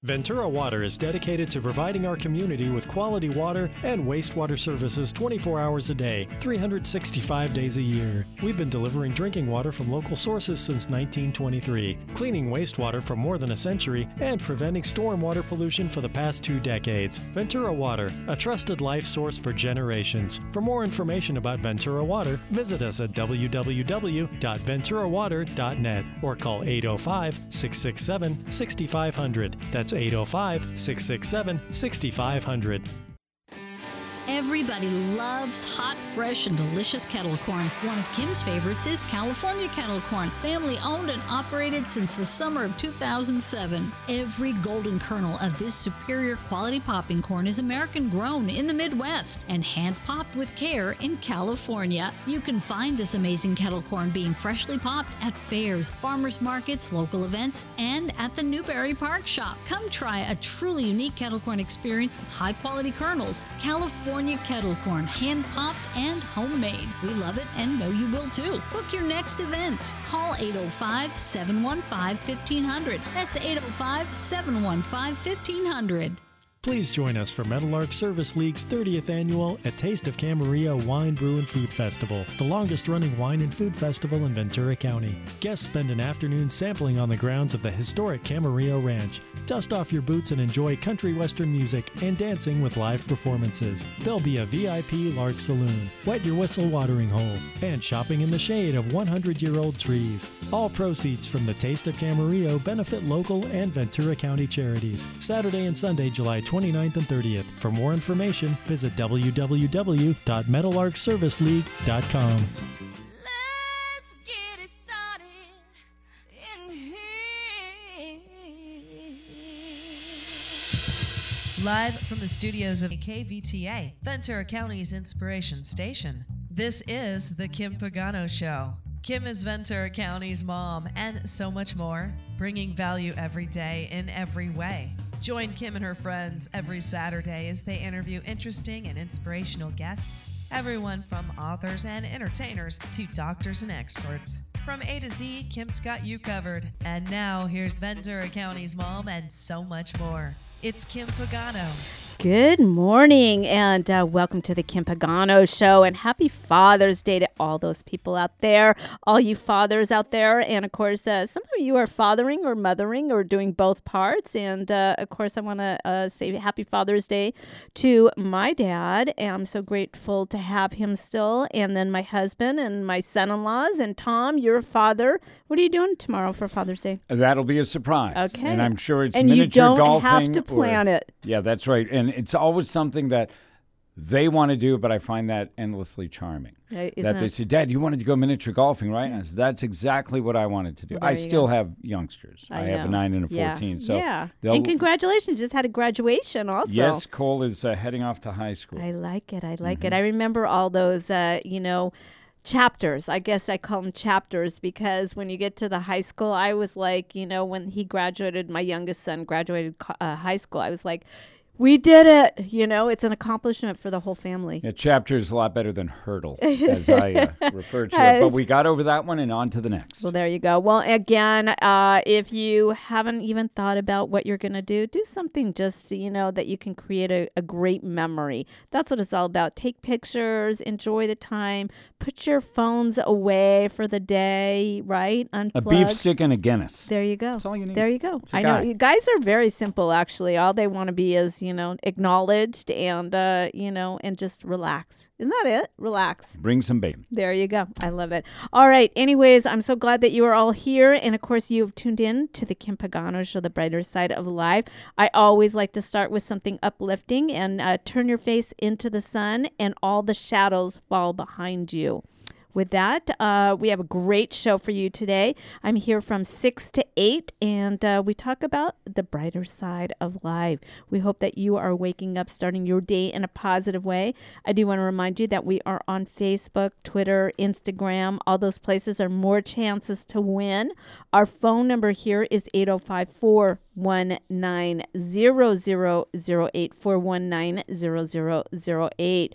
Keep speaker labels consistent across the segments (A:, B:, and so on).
A: Ventura Water is dedicated to providing our community with quality water and wastewater services 24 hours a day, 365 days a year. We've been delivering drinking water from local sources since 1923, cleaning wastewater for more than a century, and preventing stormwater pollution for the past 2 decades. Ventura Water, a trusted life source for generations. For more information about Ventura Water, visit us at www.venturawater.net or call 805-667-6500. That's 805-667-6500.
B: Everybody loves hot, fresh, and delicious kettle corn. One of Kim's favorites is California kettle corn, family owned and operated since the summer of 2007. Every golden kernel of this superior quality popping corn is American grown in the Midwest and hand popped with care in California. You can find this amazing kettle corn being freshly popped at fairs, farmers markets, local events, and at the Newberry Park Shop. Come try a truly unique kettle corn experience with high quality kernels. California kettle corn, hand popped and homemade. We love it and know you will too. Book your next event. Call 805-715-1500. That's 805-715-1500.
A: Please join us for Meadowlark Service League's 30th annual A Taste of Camarillo Wine, Brew, and Food Festival, the longest-running wine and food festival in Ventura County. Guests spend an afternoon sampling on the grounds of the historic Camarillo Ranch. Dust off your boots and enjoy country western music and dancing with live performances. There'll be a VIP Lark Saloon, wet your whistle watering hole, and shopping in the shade of 100-year-old trees. All proceeds from the Taste of Camarillo benefit local and Ventura County charities. Saturday and Sunday, July 29th and 30th. For more information, visit www.meadowlarkserviceleague.com.
C: Let's get it started in here.
D: Live from the studios of KVTA, Ventura County's Inspiration Station, this is The Kim Pagano Show. Kim is Ventura County's mom and so much more, bringing value every day in every way. Join Kim and her friends every Saturday as they interview interesting and inspirational guests, everyone from authors and entertainers to doctors and experts. From A to Z, Kim's got you covered. And now, here's Ventura County's mom and so much more. It's Kim Pagano.
E: Good morning and welcome to the Kim Pagano Show, and happy Father's Day to all those people out there, all you fathers out there. And of course, some of you are fathering or mothering or doing both parts. And of course, I want to say happy Father's Day to my dad. And I'm so grateful to have him still. And then my husband and my son-in-laws. And Tom, you're a father. What are you doing tomorrow for Father's Day?
F: That'll be a surprise.
E: Okay.
F: And I'm sure it's
E: and
F: miniature golfing.
E: And you don't have to plan it.
F: Yeah, that's right. And it's always something that they want to do, but I find that endlessly charming. That they say, Dad, you wanted to go miniature golfing, right? And I said, that's exactly what I wanted to do.
E: Well,
F: I still have youngsters. I have a 9 and a 14. So
E: yeah. And congratulations. Just had a graduation also.
F: Yes, Cole is heading off to high school.
E: I like it. I like it. I remember all those, chapters. I guess I call them chapters because when you get to the high school, I was like, when he graduated, my youngest son graduated high school, I was like, we did it. It's an accomplishment for the whole family.
F: Yeah, chapter is a lot better than hurdle, as I refer to it. But we got over that one and on to the next.
E: Well, there you go. Well, again, if you haven't even thought about what you're going to do something just, that you can create a great memory. That's what it's all about. Take pictures, enjoy the time, put your phones away for the day, right? Unplug.
F: A beef stick and a Guinness.
E: There you go.
F: That's all you need.
E: There you go.
F: I know.
E: Guys are very simple, actually. All they want to be is, acknowledged and, and just relax. Isn't that it? Relax.
F: Bring some baby.
E: There you go. I love it. All right. Anyways, I'm so glad that you are all here. And of course, you've tuned in to the Kim Pagano Show, the brighter side of life. I always like to start with something uplifting and turn your face into the sun and all the shadows fall behind you. With that, we have a great show for you today. I'm here from 6 to 8, and we talk about the brighter side of life. We hope that you are waking up, starting your day in a positive way. I do want to remind you that we are on Facebook, Twitter, Instagram. All those places are more chances to win. Our phone number here is 805-419-0008, 419-0008.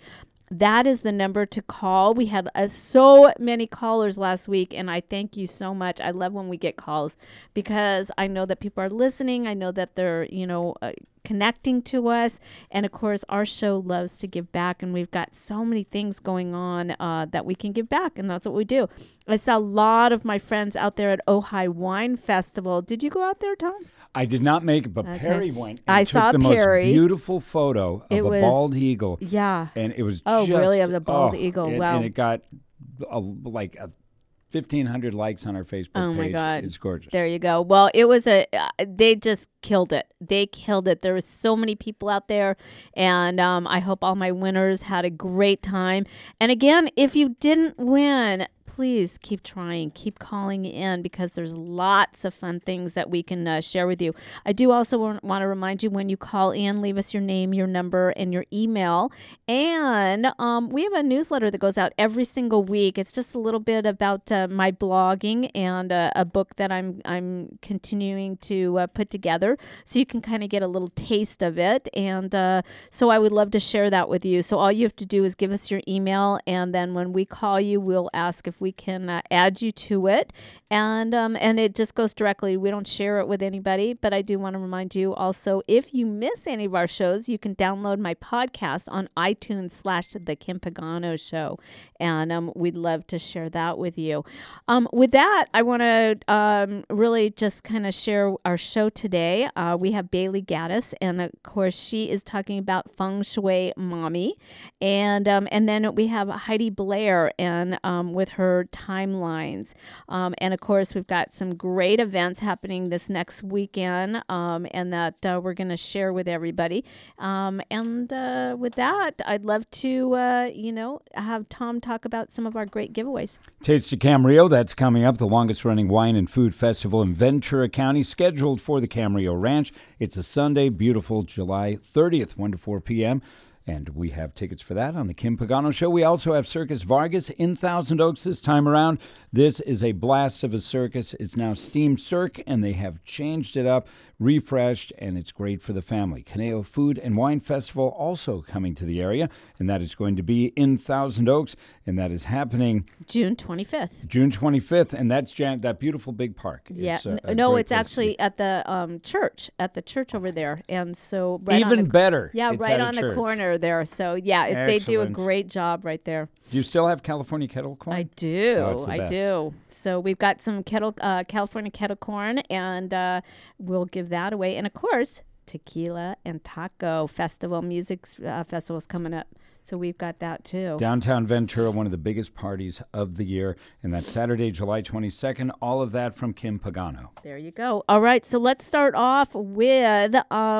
E: that is the number to call. We had so many callers last week, and I thank you so much. I love when we get calls because I know that people are listening. I know that they're, connecting to us. And of course, our show loves to give back, and we've got so many things going on that we can give back, and that's what we do. I saw a lot of my friends out there at Ojai Wine Festival. Did you go out there, Tom?
F: I did not make it, but Perry went and
E: I
F: took
E: saw
F: the
E: Perry.
F: most beautiful photo of a bald eagle.
E: Yeah.
F: And it was
E: really, of the bald eagle. Wow.
F: And it got like 1,500 likes on our Facebook page.
E: Oh, my God.
F: It's gorgeous.
E: There you go. Well, it was they just killed it. They killed it. There was so many people out there, and I hope all my winners had a great time. And again, if you didn't win, please keep trying, keep calling in, because there's lots of fun things that we can share with you. I do also want to remind you, when you call in, leave us your name, your number, and your email. And we have a newsletter that goes out every single week. It's just a little bit about my blogging and a book that I'm continuing to put together, so you can kind of get a little taste of it. And so I would love to share that with you. So all you have to do is give us your email, and then when we call you, we'll ask if we can add you to it, and it just goes directly. We don't share it with anybody, but I do want to remind you also, if you miss any of our shows, you can download my podcast on iTunes /The Kim Pagano Show, and we'd love to share that with you. With that, I want to really just kind of share our show today. We have Bailey Gaddis, and of course, she is talking about Feng Shui Mommy, and then we have Heidi Blair and with her timelines, and of course, we've got some great events happening this next weekend, and that we're going to share with everybody. And with that, I'd love to have Tom talk about some of our great giveaways.
F: Taste of Camarillo, that's coming up, the longest running wine and food festival in Ventura County, scheduled for the Camarillo Ranch. It's a Sunday, beautiful July 30th, 1 to 4 p.m., and we have tickets for that on the Kim Pagano Show. We also have Circus Vargas in Thousand Oaks this time around. This is a blast of a circus. It's now Steam Cirque, and they have changed it up, refreshed, and it's great for the family. Caneo Food and Wine Festival also coming to the area, and that is going to be in Thousand Oaks, and that is happening
E: June 25th.
F: June 25th, and that's that beautiful big park.
E: Yeah,
F: it's
E: actually at the church over there, and so
F: better.
E: Yeah,
F: it's
E: right on the corner there. So yeah, they do a great job right there.
F: Do you still have California kettle corn?
E: I do.
F: Oh, I
E: do. So we've got some California kettle corn, and we'll give that away. And of course, Tequila and Taco Festival, music festival is coming up. So we've got that too.
F: Downtown Ventura, one of the biggest parties of the year. And that's Saturday, July 22nd. All of that from Kim Pagano.
E: There you go. All right. So let's start off with,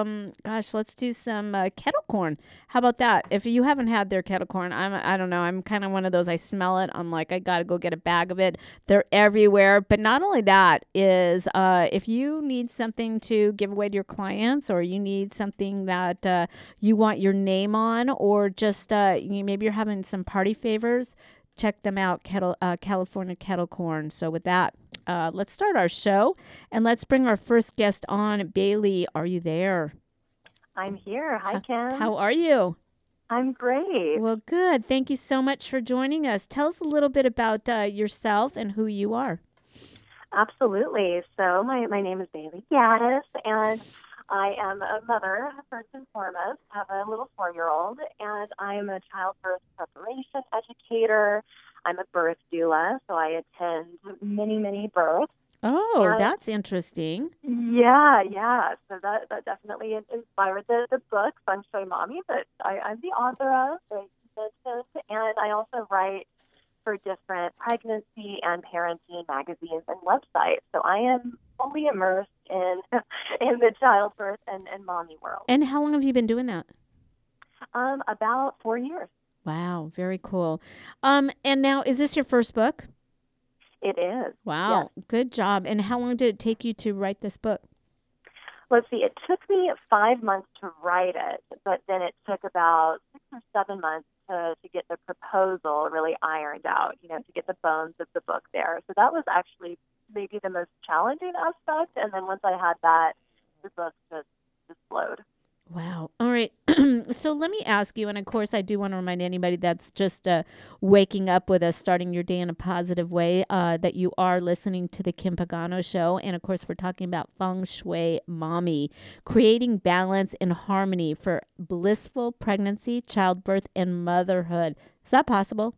E: let's do some kettle corn. How about that? If you haven't had their kettle corn, I don't know. I'm kind of one of those, I smell it. I'm like, I got to go get a bag of it. They're everywhere. But not only that is, if you need something to give away to your clients, or you need something that you want your name on, or just maybe you're having some party favors, check them out, California Kettle Corn. So with that, let's start our show, and let's bring our first guest on. Bailey, are you there?
G: I'm here. Hi, Kim.
E: How are you?
G: I'm great.
E: Well, good. Thank you so much for joining us. Tell us a little bit about yourself and who you are.
G: Absolutely. So my name is Bailey Gaddis, and I am a mother, first and foremost. I have a little 4-year-old, and I'm a childbirth preparation educator. I'm a birth doula, so I attend many, many births.
E: Oh, and that's interesting.
G: Yeah. So that definitely inspired the book, Feng Shui Mommy, that I'm the author of, and I also write for different pregnancy and parenting magazines and websites. So I am fully immersed in the childbirth and mommy world.
E: And how long have you been doing that?
G: About 4 years.
E: Wow, very cool. And now, is this your first book?
G: It is.
E: Wow,
G: yes.
E: Good job. And how long did it take you to write this book?
G: Let's see, it took me 5 months to write it, but then it took about 6 or 7 months to get the proposal really ironed out, to get the bones of the book there. So that was actually maybe the most challenging aspect. And then once I had that, the book just flowed.
E: Wow. All right. So So let me ask you, and of course I do want to remind anybody that's just waking up with us, starting your day in a positive way, that you are listening to the Kim Pagano Show. And of course we're talking about Feng Shui Mommy, creating balance and harmony for blissful pregnancy, childbirth, and motherhood. Is that possible?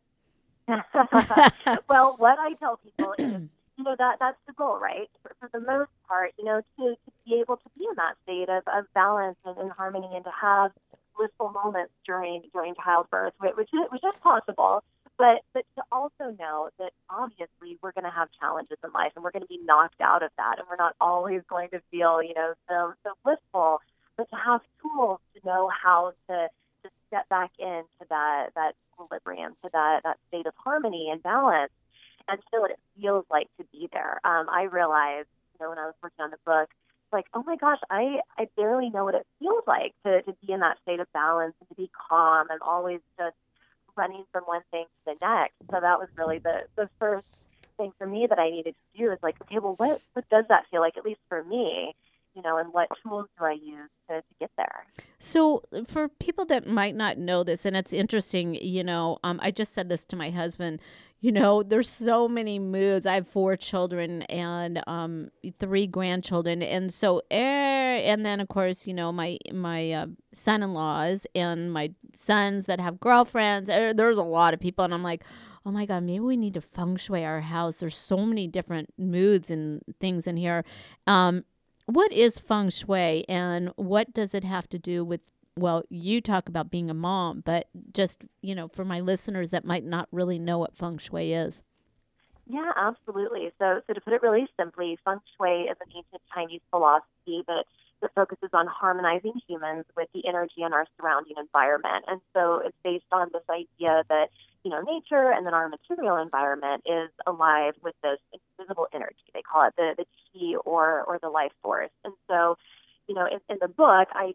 G: Well, what I tell people is, that's the goal, right? For the most part, to be able to be in that state of balance and harmony, and to have blissful moments during childbirth, which is possible. But to also know that obviously we're going to have challenges in life, and we're going to be knocked out of that, and we're not always going to feel, so blissful. But to have tools to know how to step back into that equilibrium, to that state of harmony and balance, and feel what it feels like to be there. I realized, when I was working on the book, like, oh my gosh, I barely know what it feels like to be in that state of balance and to be calm and always just running from one thing to the next. So that was really the first thing for me that I needed to do, is like, okay, well, what does that feel like, at least for me? And what tools do I use to get there?
E: So for people that might not know this, and it's interesting, I just said this to my husband, there's so many moods. I have 4 children and 3 grandchildren. And so, and then of course, my son-in-laws and my sons that have girlfriends, there's a lot of people. And I'm like, oh my God, maybe we need to feng shui our house. There's so many different moods and things in here. What is feng shui, and what does it have to do with, well, you talk about being a mom, but just, for my listeners that might not really know what feng shui is.
G: Yeah, absolutely. So to put it really simply, feng shui is an ancient Chinese philosophy that focuses on harmonizing humans with the energy in our surrounding environment. And so it's based on this idea that, nature and then our material environment is alive with this invisible energy. They call it the chi or the life force. And so, in the book, I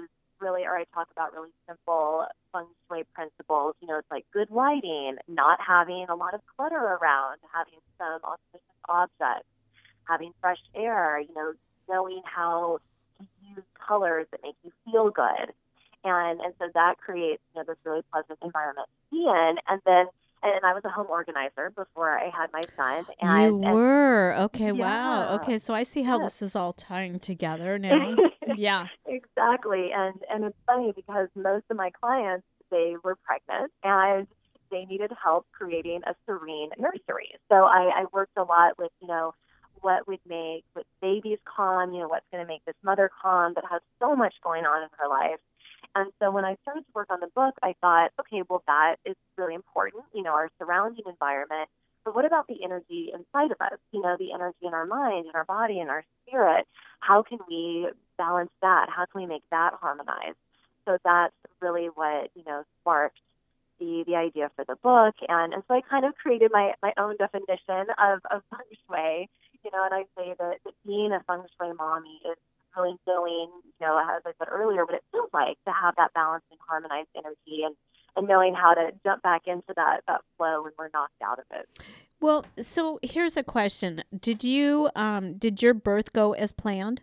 G: talk about really simple feng shui principles. It's like good lighting, not having a lot of clutter around, having some auspicious objects, having fresh air, knowing how to use colors that make you feel good. And so that creates, this really pleasant environment to be in. And then, and I was a home organizer before I had my son.
E: You were? Okay,
G: yeah.
E: Wow. Okay, so I see how this is all tying together now. Yeah.
G: Exactly. And it's funny because most of my clients, they were pregnant and they needed help creating a serene nursery. So I worked a lot with, what would make with babies calm, what's going to make this mother calm that has so much going on in her life. And so when I started to work on the book, I thought, okay, well, that is really important, our surrounding environment. But what about the energy inside of us, the energy in our mind, in our body, in our spirit? How can we balance that? How can we make that harmonize? So that's really what, sparked the idea for the book. And so I kind of created my own definition of feng shui, and I say that being a feng shui mommy is really knowing, as I said earlier, what it feels like to have that balanced and harmonized energy, and knowing how to jump back into that flow when we're knocked out of it.
E: Well, so here's a question. Did your birth go as planned?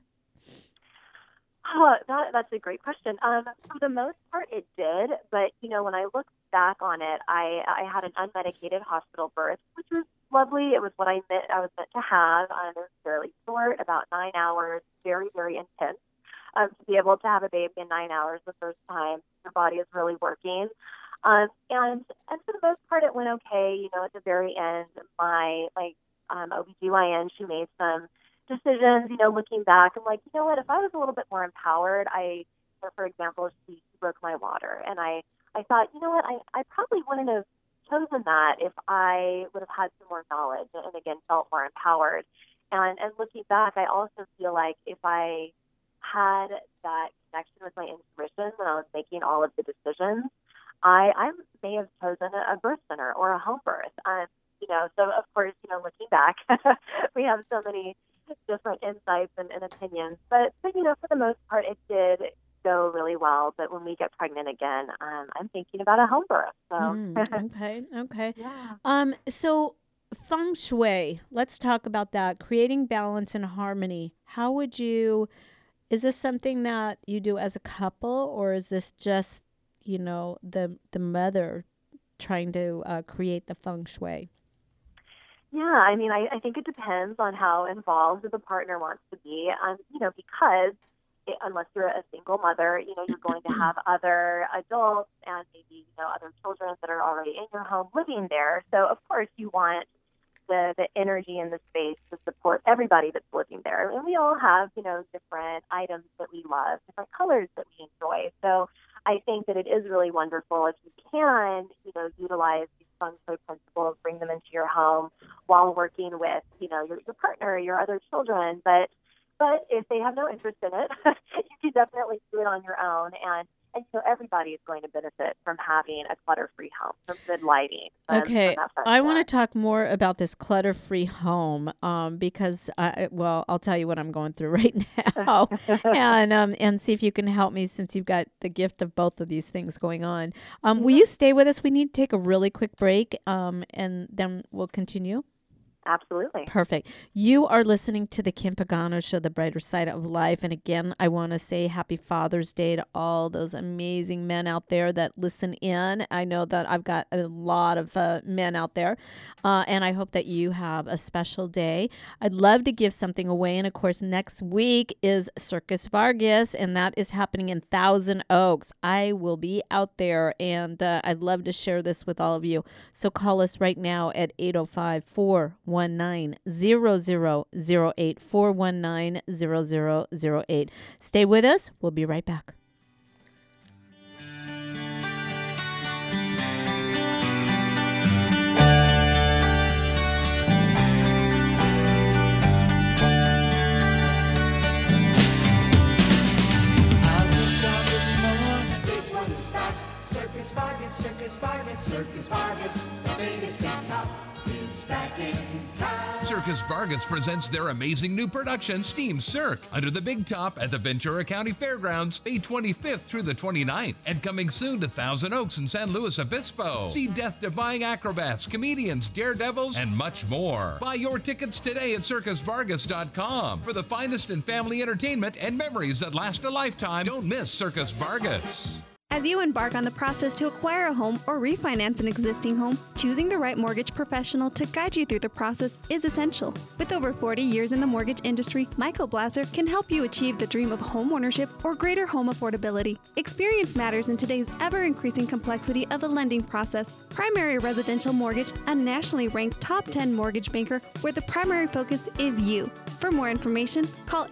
G: Oh, that's a great question. For the most part, it did. But, when I look back on it, I had an unmedicated hospital birth, which was lovely. It was what I was meant to have. It was fairly short, about 9 hours, very, very intense. To be able to have a baby in 9 hours the first time, your body is really working. And for the most part, it went okay. At the very end, my OBGYN, she made some decisions, looking back. I'm like, what, if I was a little bit more empowered, for example, she broke my water. And I thought, what, I probably wouldn't have chosen that if I would have had some more knowledge and again, felt more empowered. And looking back, I also feel like if I had that connection with my intuition when I was making all of the decisions, I may have chosen a birth center or a home birth. So of course, looking back, we have so many different insights and opinions. But for the most part, it did go really well. But when we get pregnant again, I'm thinking about a home birth. So
E: Okay.
G: Yeah.
E: So feng shui, let's talk about that. Creating balance and harmony. Is this something that you do as a couple, or is this just the mother trying to create the feng shui?
G: Yeah, I mean, I think it depends on how involved the partner wants to be. Because unless you're a single mother, you're going to have other adults and maybe, other children that are already in your home living there. So, of course, you want the energy in the space to support everybody that's living there. And we all have, different items that we love, different colors that we enjoy. So I think that it is really wonderful if you can, utilize these feng shui principles, bring them into your home while working with, your partner, your other children. But if they have no interest in it, you can definitely do it on your own. And everybody is going to benefit from having a clutter-free home, from good lighting.
E: Okay, I want to talk more about this clutter-free home because, I'll tell you what I'm going through right now, and see if you can help me since you've got the gift of both of these things going on. Will you stay with us? We need to take a really quick break, and then we'll continue.
G: Absolutely.
E: Perfect. You are listening to the Kim Pagano Show, The Brighter Side of Life. And again, I want to say happy Father's Day to all those amazing men out there that listen in. I know that I've got a lot of men out there, and I hope that you have a special day. I'd love to give something away. And of course, next week is Circus Vargas, and that is happening in Thousand Oaks. I will be out there, and I'd love to share this with all of you. So call us right now at 805-419-0008, 419-0008. Stay with us. We'll be right back.
H: Circus Vargas, the biggest big top, is back in town. Circus Vargas presents their amazing new production, Steam Cirque, under the big top at the Ventura County Fairgrounds, May 25th through the 29th, and coming soon to Thousand Oaks and San Luis Obispo. See death-defying acrobats, comedians, daredevils, and much more. Buy your tickets today at CircusVargas.com for the finest in family entertainment and memories that last a lifetime. Don't miss Circus Vargas.
I: As you embark on the process to acquire a home or refinance an existing home, choosing the right mortgage professional to guide you through the process is essential. With over 40 years in the mortgage industry, Michael Blasser can help you achieve the dream of home ownership or greater home affordability. Experience matters in today's ever-increasing complexity of the lending process. Primary Residential Mortgage, a nationally ranked top 10 mortgage banker where the primary focus is you. For more information, call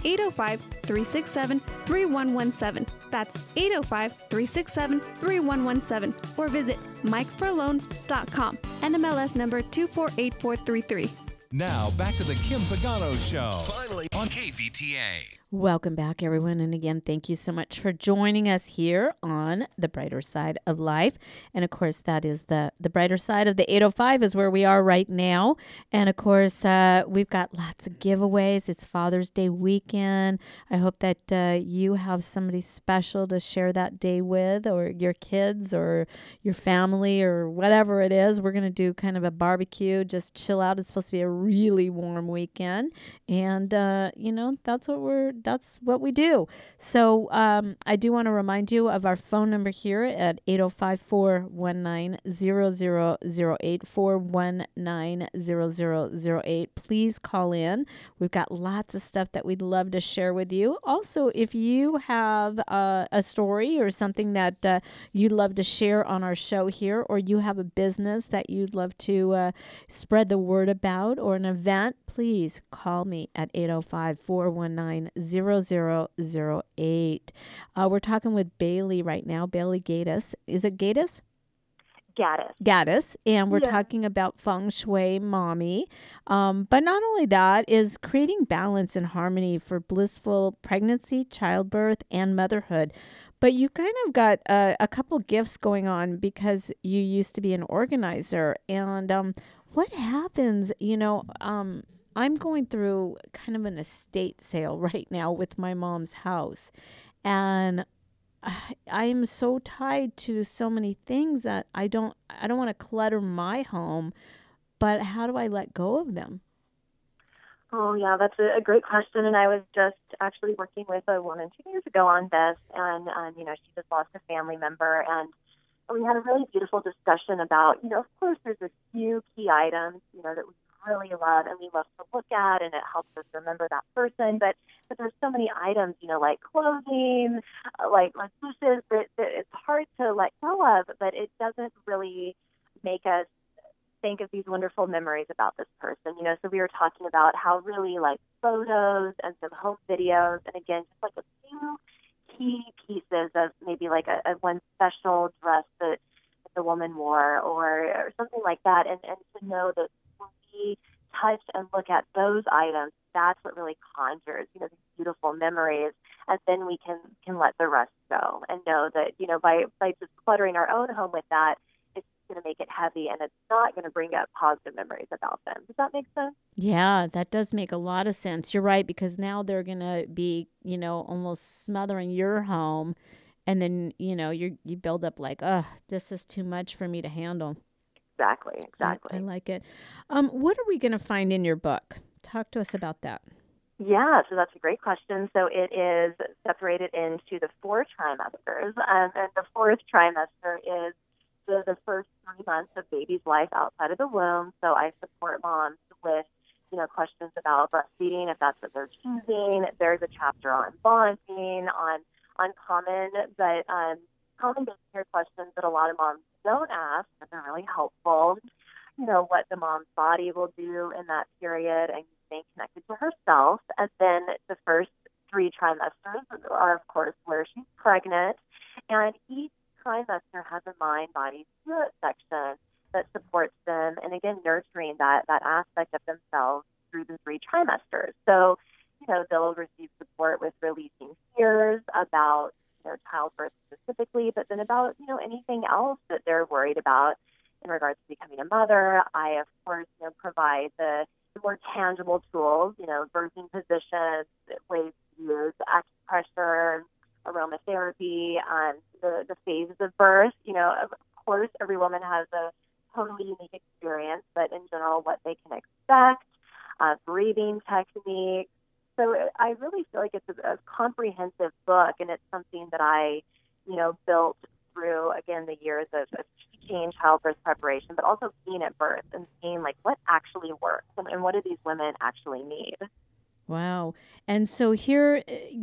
I: 805-367-3117. That's 805-367-3117 or visit MikeForLoans.com. NMLS number 248433.
H: Now, back to the Kim Pagano Show. Finally on KVTA.
E: Welcome back, everyone. And again, thank you so much for joining us here on The Brighter Side of Life. And of course, that is the brighter side of the 805 is where we are right now. And of course, we've got lots of giveaways. It's Father's Day weekend. I hope that you have somebody special to share that day with, or your kids or your family or whatever it is. We're going to do kind of a barbecue, just chill out. It's supposed to be a really warm weekend. And, that's what we do. So I do want to remind you of our phone number here at 805-419-0008, 419-0008. Please call in. We've got lots of stuff that we'd love to share with you. Also, if you have a story or something that you'd love to share on our show here, or you have a business that you'd love to spread the word about, or an event, please call me at 805-419-0008. We're talking with Bailey right now, Bailey Gaddis. Is it Gaddis? Gaddis. And we're talking about Feng Shui Mommy. But not only that, is creating balance and harmony for blissful pregnancy, childbirth, and motherhood. But you kind of got a couple gifts going on because you used to be an organizer. And what happens, I'm going through kind of an estate sale right now with my mom's house. And I am so tied to so many things that I don't want to clutter my home, but how do I let go of them?
G: Oh, yeah, that's a great question. And I was just actually working with a woman 2 years ago on this, and, she just lost a family member. And we had a really beautiful discussion about, of course, there's a few key items, that we really love and we love to look at, and it helps us remember that person. But there's so many items, like clothing, like dishes, that it's hard to let go of, but it doesn't really make us think of these wonderful memories about this person. So we were talking about how really like photos and some home videos, and again, just like a few key pieces of maybe like a one special dress that the woman wore or something like that, and to know that when we touch and look at those items, that's what really conjures, these beautiful memories, and then we can let the rest go and know that, by just cluttering our own home with that, it's going to make it heavy and it's not going to bring up positive memories about them. Does that make sense?
E: Yeah, that does make a lot of sense. You're right, because now they're going to be, almost smothering your home. And then, you build up like, this is too much for me to handle.
G: Exactly.
E: I like it. What are we going to find in your book? Talk to us about that.
G: Yeah, so that's a great question. So it is separated into the 4 trimesters. And the 4th trimester is the first 3 months of baby's life outside of the womb. So I support moms with, questions about breastfeeding, if that's what they're choosing. There's a chapter on bonding, on common baby care questions that a lot of moms don't ask, but they're really helpful. What the mom's body will do in that period and staying connected to herself. And then the first 3 trimesters are, of course, where she's pregnant. And each trimester has a mind, body, spirit section that supports them. And again, nurturing that aspect of themselves through the 3 trimesters. So, they'll receive support with releasing fears about childbirth specifically, but then about, anything else that they're worried about in regards to becoming a mother. I, of course, provide the more tangible tools, birthing positions, ways to use acupressure, aromatherapy, the phases of birth. Of course, every woman has a totally unique experience, but in general, what they can expect, breathing techniques. So I really feel like it's a comprehensive book, and it's something that I, built through, again, the years of teaching childbirth preparation, but also being at birth and seeing, like, what actually works and what do these women actually need.
E: Wow. And so here,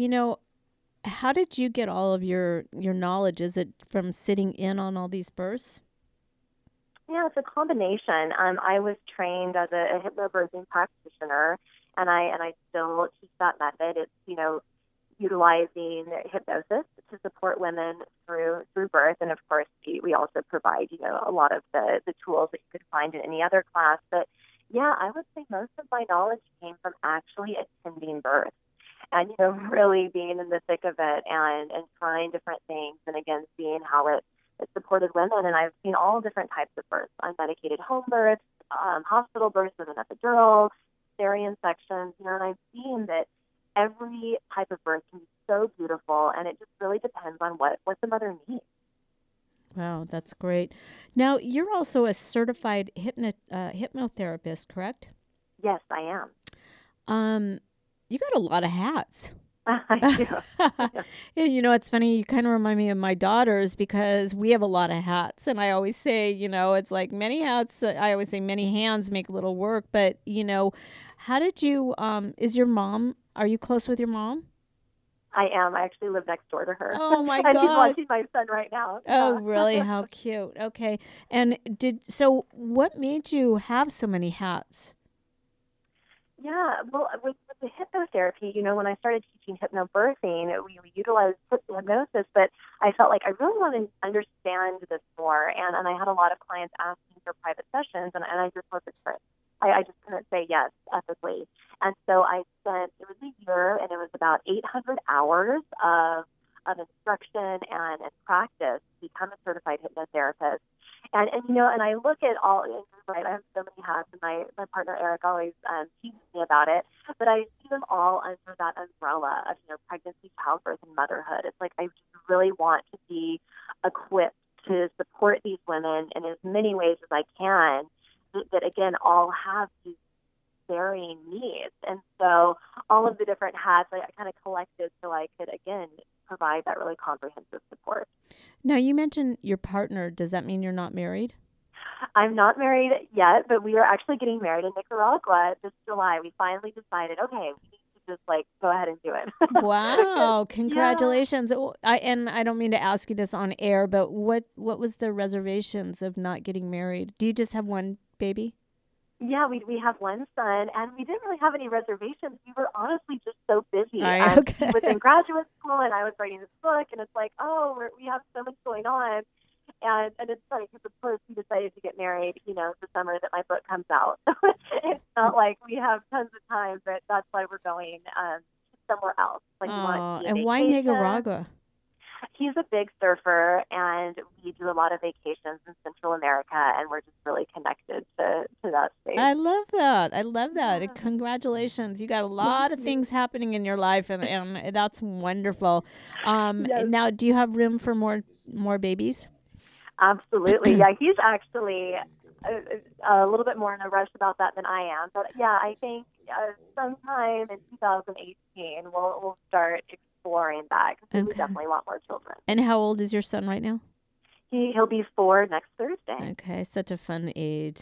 E: how did you get all of your knowledge? Is it from sitting in on all these births?
G: Yeah, it's a combination. I was trained as a hypnobirthing practitioner, and I still teach that method. It's, utilizing hypnosis to support women through birth. And of course, we also provide, a lot of the tools that you could find in any other class. But yeah, I would say most of my knowledge came from actually attending birth and, really being in the thick of it and trying different things. And again, seeing how it supported women. And I've seen all different types of births, unmedicated home births, hospital births with an epidural, cesarean sections, and I've seen that every type of birth can be so beautiful, and it just really depends on what the mother needs.
E: Wow, that's great. Now, you're also a certified hypnotherapist, correct?
G: Yes, I am.
E: You got a lot of hats.
G: I do.
E: And, it's funny, you kind of remind me of my daughters because we have a lot of hats. And I always say, it's like many hats. I always say many hands make little work. But, how did you, are you close with your mom?
G: I am. I actually live next door to her.
E: Oh, my
G: God. And he's
E: God.
G: watching my son right now.
E: Oh, really? How cute. Okay. And what made you have so many hats?
G: Yeah, well, with the hypnotherapy, when I started teaching hypnobirthing, we utilized hypnosis, but I felt like I really want to understand this more. And I had a lot of clients asking for private sessions, and I just wasn't sure. I just couldn't say yes ethically. And so it was a year, and it was about 800 hours of instruction and practice to become a certified hypnotherapist. And I look at all, right, I have so many hats, and my partner Eric always teases me about it, but I see them all under that umbrella of, pregnancy, childbirth, and motherhood. It's like I just really want to be equipped to support these women in as many ways as I can that again, all have these varying needs. And so all of the different hats I kind of collected so I could, again, provide that really comprehensive support.
E: Now, you mentioned your partner. Does that mean you're not married?
G: I'm not married yet, but we are actually getting married in Nicaragua this July. We finally decided, okay, we need to just go ahead and do it.
E: Wow. Congratulations. Yeah. I don't mean to ask you this on air, but what was the reservations of not getting married? Do you just have one baby?
G: Yeah, we have one son, and we didn't really have any reservations. We were honestly just so busy. He was in graduate school, and I was writing this book, and it's we have so much going on. And it's funny because, of course, we decided to get married, the summer that my book comes out. It's not like we have tons of time, but that's why we're going somewhere else.
E: And why Nicaragua?
G: He's a big surfer, and we do a lot of vacations in Central America, and we're just really connected to that space.
E: I love that. Yeah. Congratulations. You got a lot of things happening in your life, and that's wonderful. Yes. Now, do you have room for more babies?
G: Absolutely. Yeah, he's actually a little bit more in a rush about that than I am. But yeah, I think sometime in 2018 we'll start exploring that because we definitely want more children.
E: And how old is your son right now?
G: He'll be 4 next Thursday.
E: Okay, such a fun age.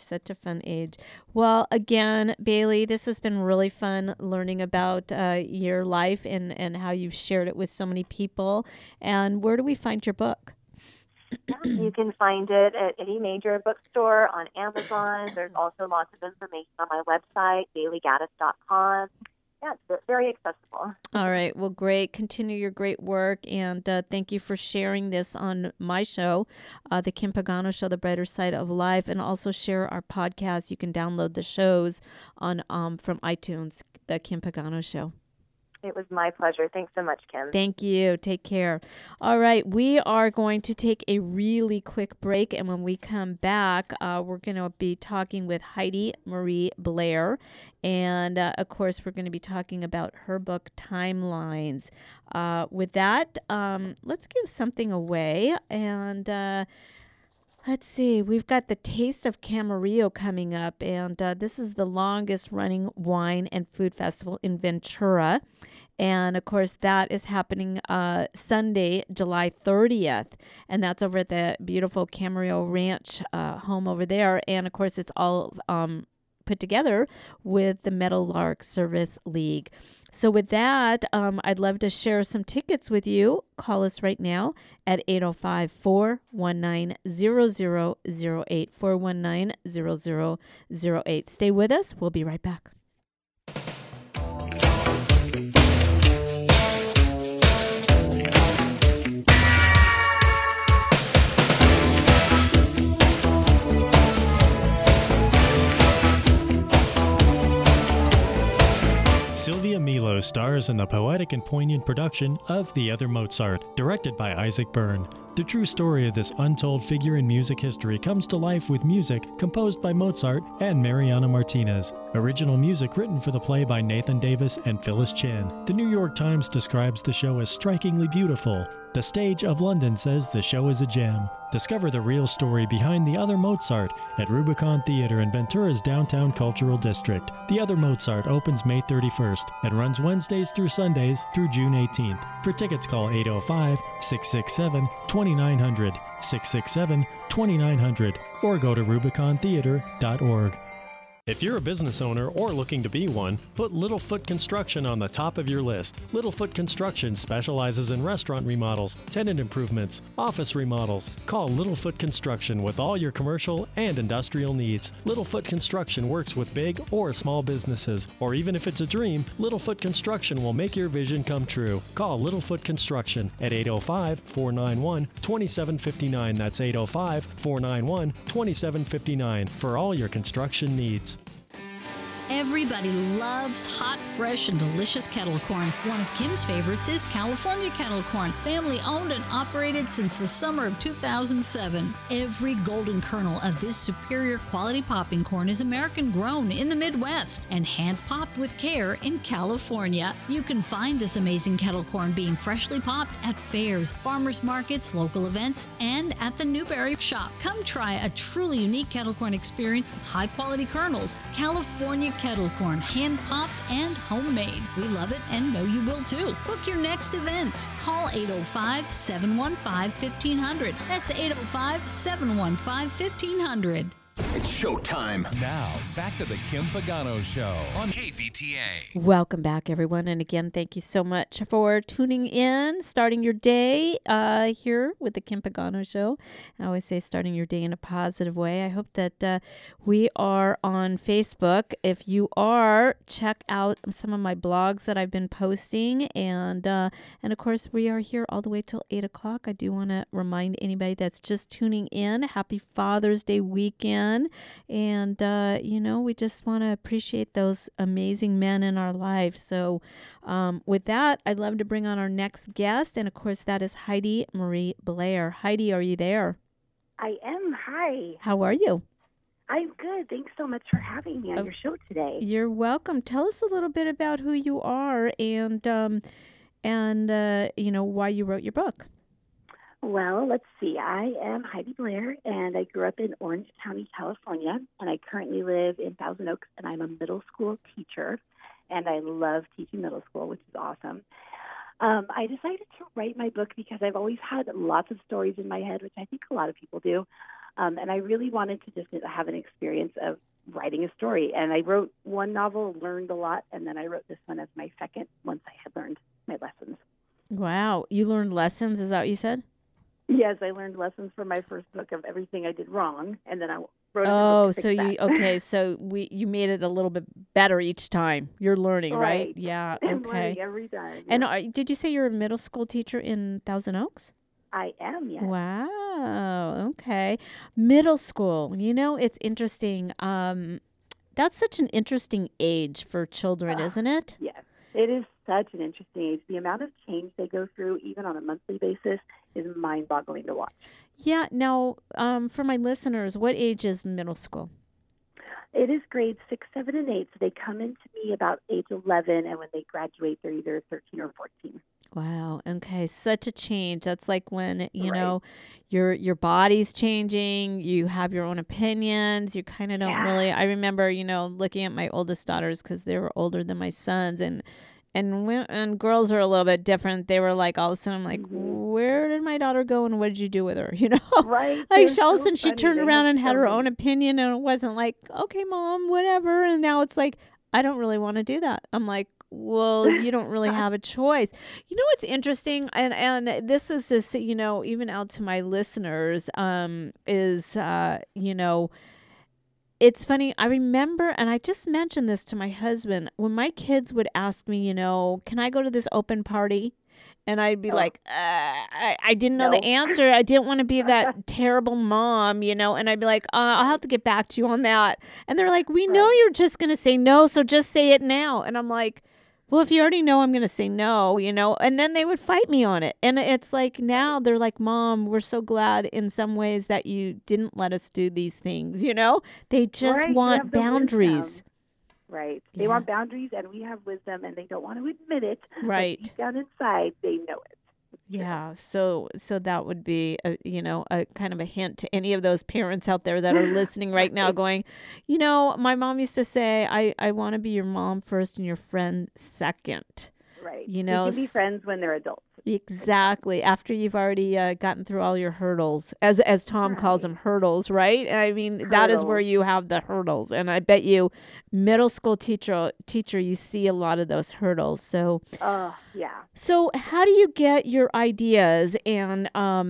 E: Well, again, Bailey, this has been really fun learning about your life and how you've shared it with so many people. And where do we find your book?
G: You can find it at any major bookstore, on Amazon. There's also lots of information on my website, BaileyGaddis.com. Yeah, it's very accessible.
E: All right. Well, great. Continue your great work. And thank you for sharing this on my show, The Kim Pagano Show, The Brighter Side of Life. And also share our podcast. You can download the shows on from iTunes, The Kim Pagano Show.
G: It was my pleasure. Thanks so much, Kim.
E: Thank you. Take care. All right. We are going to take a really quick break. And when we come back, we're going to be talking with Heidi Marie Blair. And, of course, we're going to be talking about her book, Timelines. With that, let's give something away. And let's see. We've got the Taste of Camarillo coming up. And this is the longest running wine and food festival in Ventura. And, of course, that is happening Sunday, July 30th. And that's over at the beautiful Camarillo Ranch home over there. And, of course, it's all put together with the Meadowlark Service League. So with that, I'd love to share some tickets with you. Call us right now at 805-419-0008, 419-0008. Stay with us. We'll be right back.
A: Sylvia Milo stars in the poetic and poignant production of The Other Mozart, directed by Isaac Byrne. The true story of this untold figure in music history comes to life with music composed by Mozart and Mariana Martinez. Original music written for the play by Nathan Davis and Phyllis Chen. The New York Times describes the show as strikingly beautiful. The Stage of London says the show is a gem. Discover the real story behind The Other Mozart at Rubicon Theater in Ventura's downtown cultural district. The Other Mozart opens May 31st and runs Wednesdays through Sundays through June 18th. For tickets, call 805-667-2900, 667-2900, or go to rubicontheater.org. If you're a business owner or looking to be one, put Littlefoot Construction on the top of your list. Littlefoot Construction specializes in restaurant remodels, tenant improvements, office remodels. Call Littlefoot Construction with all your commercial and industrial needs. Littlefoot Construction works with big or small businesses, or even if it's a dream, Littlefoot Construction will make your vision come true. Call Littlefoot Construction at 805-491-2759. That's 805-491-2759 for all your construction needs.
B: Everybody loves hot, fresh, and delicious kettle corn. One of Kim's favorites is California kettle corn, family owned and operated since the summer of 2007. Every golden kernel of this superior quality popping corn is American grown in the Midwest and hand popped with care in California. You can find this amazing kettle corn being freshly popped at fairs, farmers markets, local events, and at the Newberry Shop. Come try a truly unique kettle corn experience with high quality kernels. California organic kettle corn, hand-popped and homemade. We love it and know you will too. Book your next event. Call 805-715-1500. That's 805-715-1500.
J: It's showtime.
K: Now, back to the Kim Pagano Show on KVTA.
E: Welcome back, everyone. And again, thank you so much for tuning in, starting your day here with the Kim Pagano Show. I always say starting your day in a positive way. I hope that we are on Facebook. If you are, check out some of my blogs that I've been posting. And of course, we are here all the way till 8 o'clock. I do want to remind anybody that's just tuning in, happy Father's Day weekend. And, we just want to appreciate those amazing men in our life. So with that, I'd love to bring on our next guest. And, of course, that is Heidi Marie Blair. Heidi, are you there?
L: I am. Hi.
E: How are you?
L: I'm good. Thanks so much for having me on your show today.
E: You're welcome. Tell us a little bit about who you are and why you wrote your book.
L: Well, let's see. I am Heidi Blair, and I grew up in Orange County, California, and I currently live in Thousand Oaks, and I'm a middle school teacher, and I love teaching middle school, which is awesome. I decided to write my book because I've always had lots of stories in my head, which I think a lot of people do, and I really wanted to just have an experience of writing a story. And I wrote one novel, learned a lot, and then I wrote this one as my second once I had learned my lessons.
E: Wow. You learned lessons? Is that what you said?
L: Yes, I learned lessons from my first book of everything I did wrong, and then I wrote a book to fix that.
E: So you made it a little bit better each time. You're learning, right? Yeah, okay.
L: I'm learning every time.
E: And did you say you're a middle school teacher in Thousand Oaks?
L: I am, yes.
E: Wow, okay. Middle school, it's interesting. That's such an interesting age for children, isn't it?
L: Yes, it is such an interesting age. The amount of change they go through, even on a monthly basis, is mind-boggling to watch.
E: Yeah. Now, for my listeners, what age is middle school?
L: It is grades 6, 7, and 8. So they come into me about age 11, and when they graduate, they're either 13 or 14.
E: Wow. Okay. Such a change. That's like when, your body's changing, you have your own opinions, you kind of don't really, I remember, looking at my oldest daughters because they were older than my sons, and girls are a little bit different. They were like, all of a sudden, I'm like, where did my daughter go and what did you do with her?
L: Right.
E: Like, all of a sudden she turned around and had her own opinion, and it wasn't like, okay, Mom, whatever. And now it's like, I don't really want to do that. I'm like, well, you don't really have a choice. You know what's interesting, and this is just, even out to my listeners, it's funny. I remember, and I just mentioned this to my husband, when my kids would ask me, can I go to this open party? And I'd be like, I didn't know the answer. I didn't want to be that terrible mom, and I'd be like, I'll have to get back to you on that. And they're like, we know you're just going to say no, so just say it now. And I'm like, well, if you already know I'm going to say no, and then they would fight me on it. And it's like now they're like, Mom, we're so glad in some ways that you didn't let us do these things, They just want boundaries.
L: Right. They want boundaries, and we have wisdom, and they don't want to admit it.
E: Right.
L: But deep down inside, they know it.
E: Yeah. So that would be, a kind of a hint to any of those parents out there that are listening right now going, my mom used to say, I want to be your mom first and your friend second.
L: Right. You can be friends when they're adults.
E: Exactly. After you've already gotten through all your hurdles, as Tom calls them, hurdles, right? I mean, that is where you have the hurdles. And I bet you middle school teacher, you see a lot of those hurdles. So,
L: yeah.
E: So how do you get your ideas and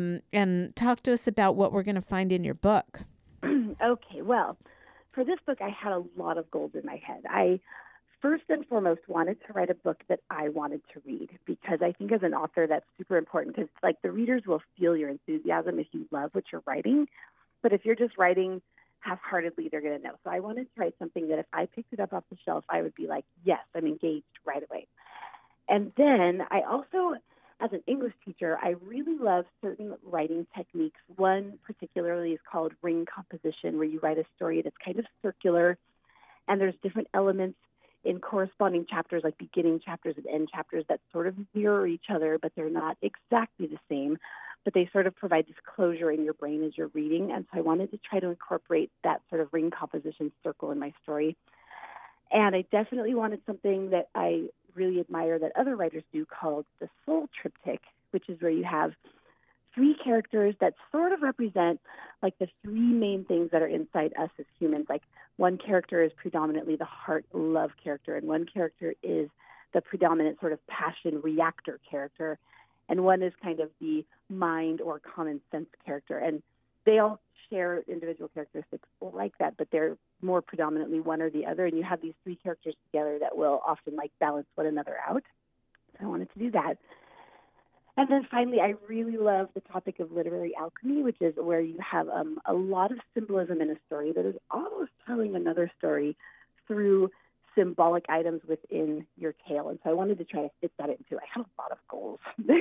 E: talk to us about what we're going to find in your book?
L: Okay. Well, for this book, I had a lot of goals in my head. I first and foremost wanted to write a book that I wanted to read, because I think as an author that's super important, because the readers will feel your enthusiasm if you love what you're writing. But if you're just writing half-heartedly, they're going to know. So I wanted to write something that if I picked it up off the shelf, I would be like, yes, I'm engaged right away. And then I also, as an English teacher, I really love certain writing techniques. One particularly is called ring composition, where you write a story that's kind of circular, and there's different elements in corresponding chapters, like beginning chapters and end chapters, that sort of mirror each other, but they're not exactly the same. But they sort of provide this closure in your brain as you're reading. And so I wanted to try to incorporate that sort of ring composition circle in my story. And I definitely wanted something that I really admire that other writers do called the soul triptych, which is where you have 3 characters that sort of represent like the 3 main things that are inside us as humans. Like one character is predominantly the heart love character, and one character is the predominant sort of passion reactor character, and one is kind of the mind or common sense character. And they all share individual characteristics like that, but they're more predominantly one or the other, and you have these 3 characters together that will often like balance one another out. So I wanted to do that. And then finally, I really love the topic of literary alchemy, which is where you have a lot of symbolism in a story that is almost telling another story through symbolic items within your tale. And so I wanted to try to fit that into. I have a lot of goals.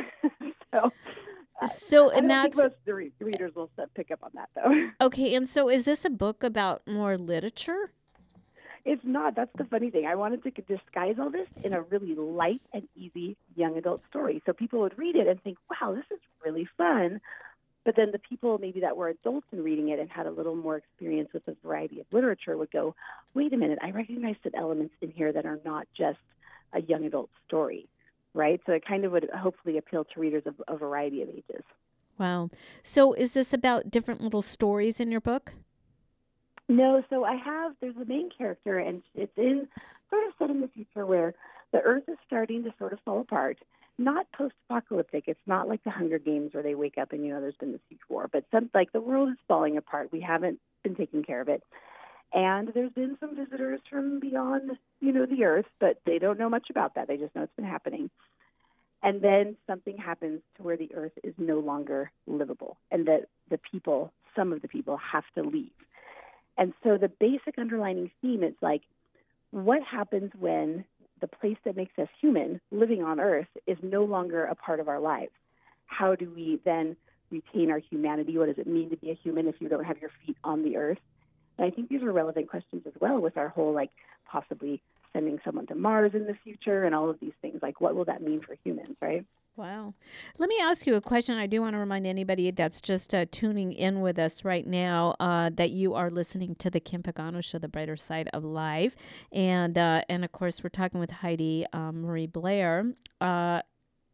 E: And that's
L: most readers will pick up on that, though.
E: Okay, and so is this a book about more literature?
L: It's not. That's the funny thing. I wanted to disguise all this in a really light and easy young adult story. So people would read it and think, wow, this is really fun. But then the people maybe that were adults in reading it and had a little more experience with a variety of literature would go, wait a minute, I recognize some elements in here that are not just a young adult story, right? So it kind of would hopefully appeal to readers of a variety of ages.
E: Wow. So is this about different little stories in your book?
L: No, so there's a main character, and it's in sort of set in the future where the Earth is starting to sort of fall apart. Not post-apocalyptic. It's not like the Hunger Games where they wake up and, there's been this huge war, but like the world is falling apart. We haven't been taking care of it. And there's been some visitors from beyond, the Earth, but they don't know much about that. They just know it's been happening. And then something happens to where the Earth is no longer livable, and that some of the people have to leave. And so the basic underlining theme is like, what happens when the place that makes us human, living on Earth, is no longer a part of our lives? How do we then retain our humanity? What does it mean to be a human if you don't have your feet on the Earth? And I think these are relevant questions as well with our whole, possibly sending someone to Mars in the future and all of these things. What will that mean for humans, right?
E: Wow. Let me ask you a question. I do want to remind anybody that's just tuning in with us right now that you are listening to the Kim Pagano Show, The Brighter Side of Life. And of course, we're talking with Heidi Marie Blair. What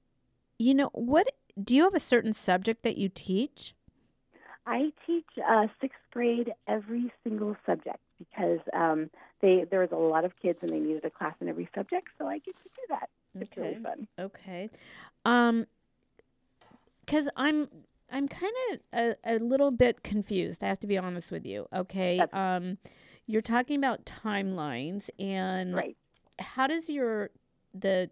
E: do you have a certain subject that you teach?
L: I teach 6th grade every single subject because there was a lot of kids and they needed a class in every subject, so I get to do that. It's really fun.
E: Okay. Because I'm kind of a little bit confused. I have to be honest with you. Okay. You're talking about timelines, and
L: right.
E: How does the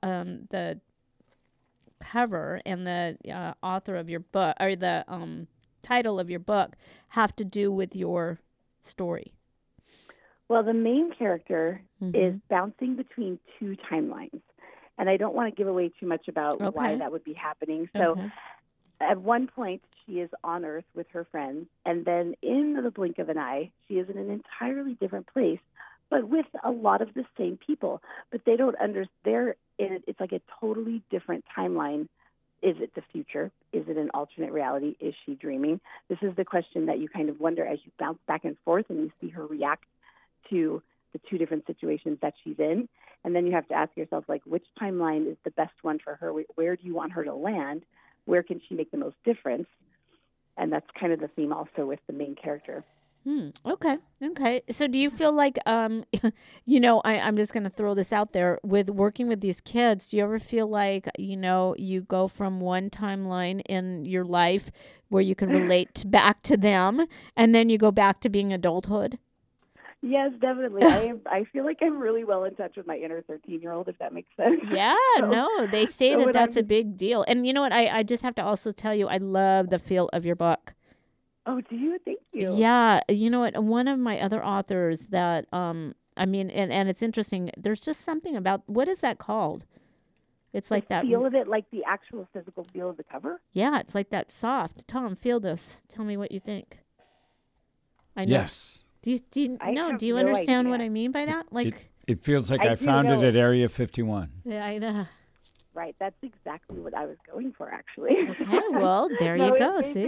E: cover and the author of your book, or the title of your book, have to do with your story?
L: Well, the main character is bouncing between 2 timelines. And I don't want to give away too much about why that would be happening. So at one point, she is on Earth with her friends. And then in the blink of an eye, she is in an entirely different place, but with a lot of the same people. But they don't understand. It's like a totally different timeline. Is it the future? Is it an alternate reality? Is she dreaming? This is the question that you kind of wonder as you bounce back and forth and you see her react to the 2 different situations that she's in. And then you have to ask yourself, which timeline is the best one for her? Where do you want her to land? Where can she make the most difference? And that's kind of the theme also with the main character.
E: Okay. So do you feel like, I'm just going to throw this out there, with working with these kids, do you ever feel like, you go from one timeline in your life where you can relate back to them, and then you go back to being adulthood?
L: Yes, definitely. I feel like I'm really well in touch with my inner 13-year-old, if that makes sense.
E: Yeah, they say that's a big deal. And you know what? I just have to also tell you, I love the feel of your book.
L: Oh, do you? Thank you.
E: Yeah. You know what? One of my other authors that, and it's interesting, there's just something about, what is that called? It's like that.
L: Feel of it, like the actual physical feel of the cover?
E: Yeah, it's like that soft. Tom, feel this. Tell me what you think. I know.
F: Yes.
E: Do you understand what I mean by that?
F: It feels like I found it at Area 51.
E: Yeah, I know.
L: Right, that's exactly what I was going for, actually.
E: Okay, well, there you go.
L: It's basically
E: see?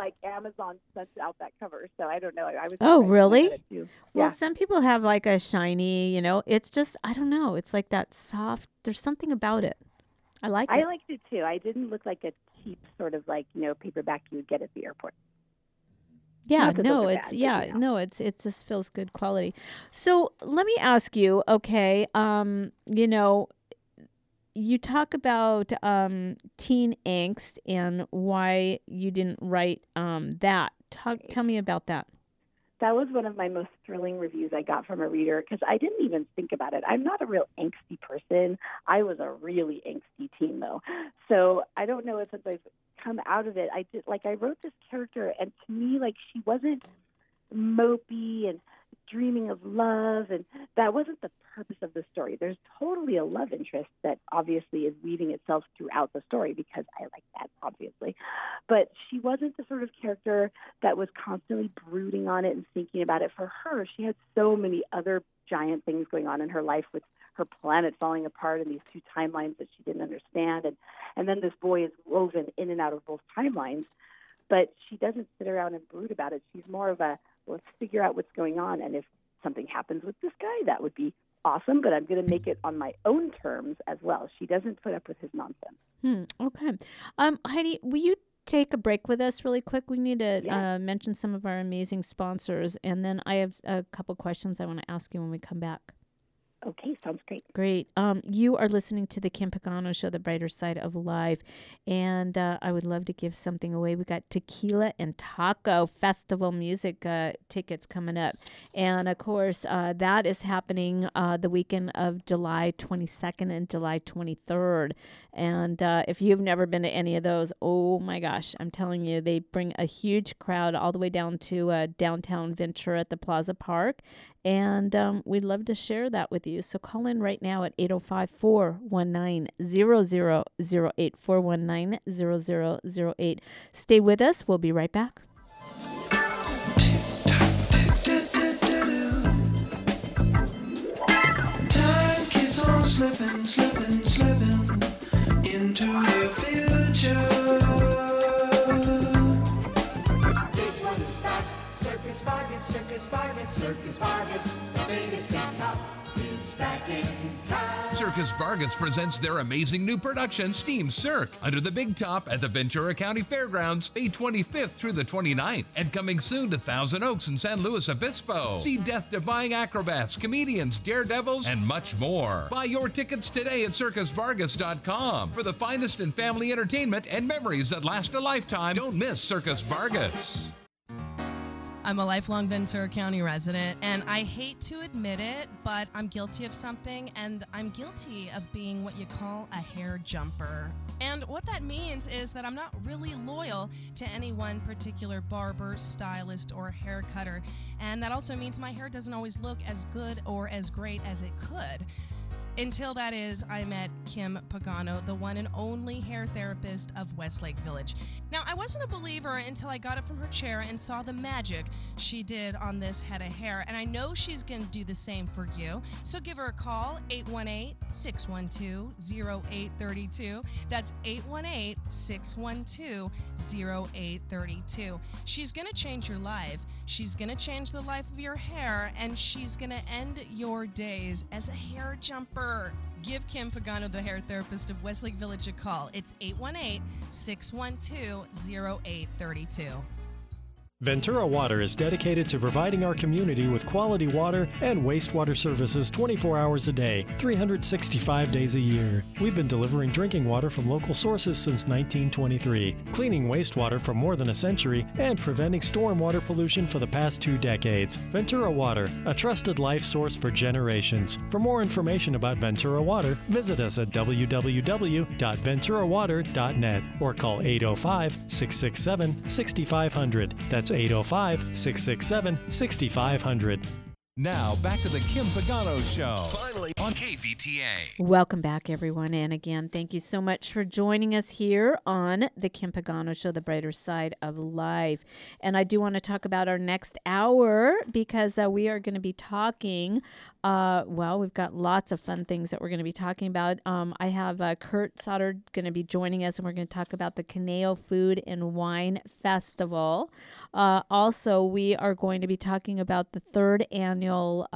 L: like Amazon sent out that cover, so I don't know. I was
E: Oh, really?
L: Too.
E: Well,
L: Yeah.
E: some people have like a shiny, it's just, I don't know. It's like that soft, there's something about it. I like
L: I
E: it.
L: liked it too. I didn't look like a cheap sort of like, paperback you would get at the airport.
E: Yeah,
L: Not that
E: no,
L: those are
E: it's,
L: bad, but,
E: yeah, no, it just feels good quality. So let me ask you, okay, you talk about teen angst and why you didn't write that. Tell me about that.
L: That was one of my most thrilling reviews I got from a reader because I didn't even think about it. I'm not a real angsty person. I was a really angsty teen, though. So I don't know if I've come out of it. I wrote this character, and to me, like, she wasn't mopey and dreaming of love, and that wasn't the purpose of the story. There's totally a love interest that obviously is weaving itself throughout the story because I like that, obviously. But she wasn't the sort of character that was constantly brooding on it and thinking about it. For her, she had so many other giant things going on in her life with her planet falling apart and these two timelines that she didn't understand. And then this boy is woven in and out of both timelines. But she doesn't sit around and brood about it. She's more of a, let's figure out what's going on. And if something happens with this guy, that would be awesome. But I'm going to make it on my own terms as well. She doesn't put up with his nonsense.
E: Okay. Heidi, will you take a break with us really quick? We need to mention some of our amazing sponsors. And then I have a couple questions I want to ask you when we come back.
L: Okay, sounds great.
E: Great. You are listening to the Kim Pagano Show, The Brighter Side of Life, and I would love to give something away. We got Tequila and Taco Festival music tickets coming up, and of course that is happening the weekend of July 22nd and July 23rd. And if you've never been to any of those, oh my gosh, I'm telling you, they bring a huge crowd all the way down to downtown Ventura at the Plaza Park. And we'd love to share that with you. So call in right now at 805-419-0008, 419-0008. Stay with us. We'll be right back.
J: Time keeps on slipping into the future.
H: Circus Vargas, the biggest big top, he's back in town. Circus Vargas presents their amazing new production, Steam Cirque, under the big top at the Ventura County Fairgrounds, May 25th through the 29th, and coming soon to Thousand Oaks and San Luis Obispo. See death-defying acrobats, comedians, daredevils, and much more. Buy your tickets today at CircusVargas.com for the finest in family entertainment and memories that last a lifetime. Don't miss Circus Vargas.
D: I'm a lifelong Ventura County resident, and I hate to admit it, but I'm guilty of something, and I'm guilty of being what you call a hair jumper. And what that means is that I'm not really loyal to any one particular barber, stylist, or hair cutter. And that also means my hair doesn't always look as good or as great as it could. Until that is, I met Kim Pagano, the one and only hair therapist of Westlake Village. Now, I wasn't a believer until I got up from her chair and saw the magic she did on this head of hair, and I know she's going to do the same for you. So give her a call, 818-612-0832. That's 818-612-0832. She's going to change your life. She's going to change the life of your hair, and she's going to end your days as a hair jumper. Give Kim Pagano, the hair therapist of Westlake Village, a call. It's 818-612-0832.
A: Ventura Water is dedicated to providing our community with quality water and wastewater services 24 hours a day, 365 days a year. We've been delivering drinking water from local sources since 1923, cleaning wastewater for more than a century, and preventing stormwater pollution for the past 2 decades. Ventura Water, a trusted life source for generations. For more information about Ventura Water, visit us at www.venturawater.net or call 805-667-6500. That's 805-667-6500.
K: Now, back to the Kim Pagano Show. Finally on KVTA.
E: Welcome back, everyone. And again, thank you so much for joining us here on the Kim Pagano Show, the brighter side of life. And I do want to talk about our next hour because we are going to be talking, we've got lots of fun things that we're going to be talking about. I have Kurt Soder going to be joining us, and we're going to talk about the Conejo Food and Wine Festival. Also, we are going to be talking about the third annual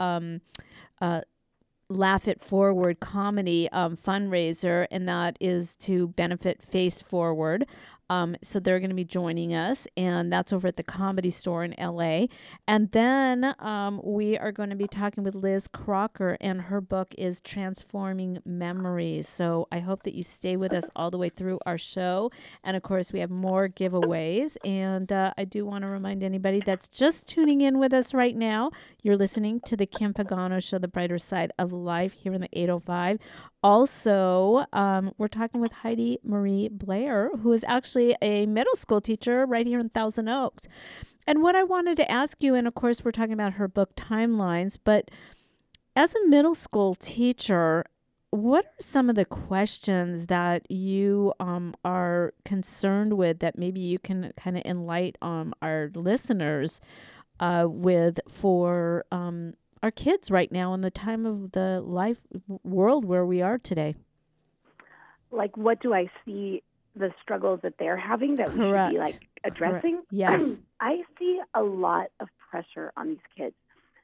E: Laugh It Forward comedy fundraiser, and that is to benefit Face Forward. So they're going to be joining us, and that's over at the Comedy Store in LA. And then we are going to be talking with Liz Crocker, and her book is Transforming Memories. So I hope that you stay with us all the way through our show. And of course, we have more giveaways. And I do want to remind anybody that's just tuning in with us right now, you're listening to the Kim Pagano Show, the brighter side of life, here in the 805. Also, we're talking with Heidi Marie Blair, who is actually a middle school teacher right here in Thousand Oaks. And what I wanted to ask you, and of course we're talking about her book Timelines, but as a middle school teacher, what are some of the questions that you are concerned with that maybe you can kind of enlighten our listeners with for our kids right now in the time of the life world where we are today?
L: Like, what do I see the struggles that they're having that
E: Correct.
L: we should be addressing?
E: Correct. Yes.
L: I see a lot of pressure on these kids.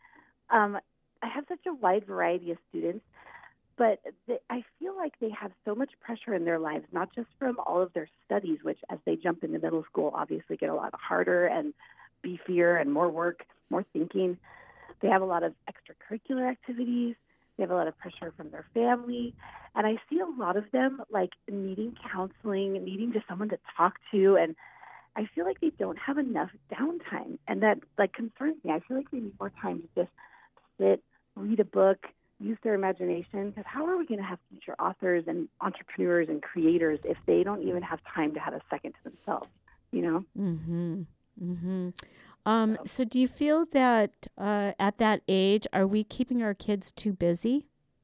L: I have such a wide variety of students, but I feel like they have so much pressure in their lives, not just from all of their studies, which as they jump into middle school obviously get a lot harder and beefier and more work, more thinking. They have a lot of extracurricular activities. They have a lot of pressure from their family. And I see a lot of them needing counseling, needing just someone to talk to. And I feel like they don't have enough downtime. And that concerns me. I feel like they need more time to just sit, read a book, use their imagination. Because how are we going to have future authors and entrepreneurs and creators if they don't even have time to have a second to themselves, you know?
E: Mm-hmm. Mm-hmm. So do you feel that at that age, are we keeping our kids too busy?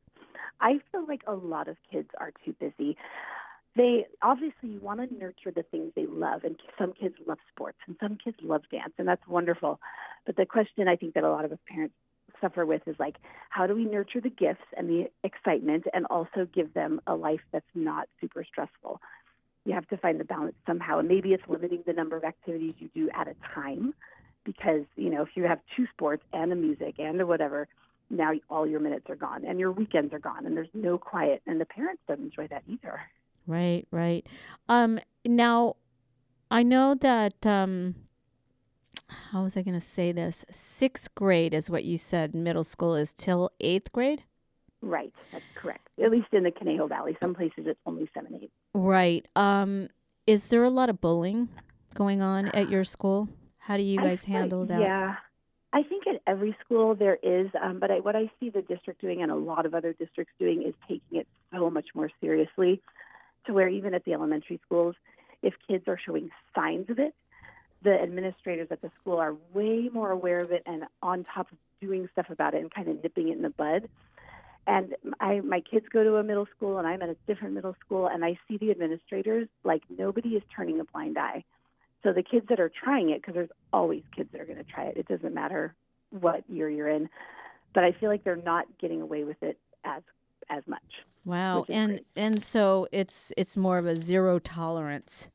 L: I feel like a lot of kids are too busy. They obviously want to nurture the things they love, and some kids love sports, and some kids love dance, and that's wonderful. But the question I think that a lot of us parents suffer with is how do we nurture the gifts and the excitement and also give them a life that's not super stressful? You have to find the balance somehow, and maybe it's limiting the number of activities you do at a time. Because, if you have two sports and a music and a whatever, now all your minutes are gone and your weekends are gone and there's no quiet. And the parents don't enjoy that either.
E: Right, right. Now, I know that, how was I going to say this? 6th grade is what you said middle school is till 8th grade?
L: Right, that's correct. At least in the Conejo Valley. Some places it's only 7, 8.
E: Right. Is there a lot of bullying going on at your school? How do you guys handle that?
L: Yeah, I think at every school there is, but what I see the district doing and a lot of other districts doing is taking it so much more seriously to where even at the elementary schools, if kids are showing signs of it, the administrators at the school are way more aware of it and on top of doing stuff about it and kind of nipping it in the bud. And my kids go to a middle school and I'm at a different middle school and I see the administrators nobody is turning a blind eye. So the kids that are trying it, because there's always kids that are going to try it. It doesn't matter what year you're in. But I feel like they're not getting away with it as much.
E: Wow. And so it's more of a zero tolerance.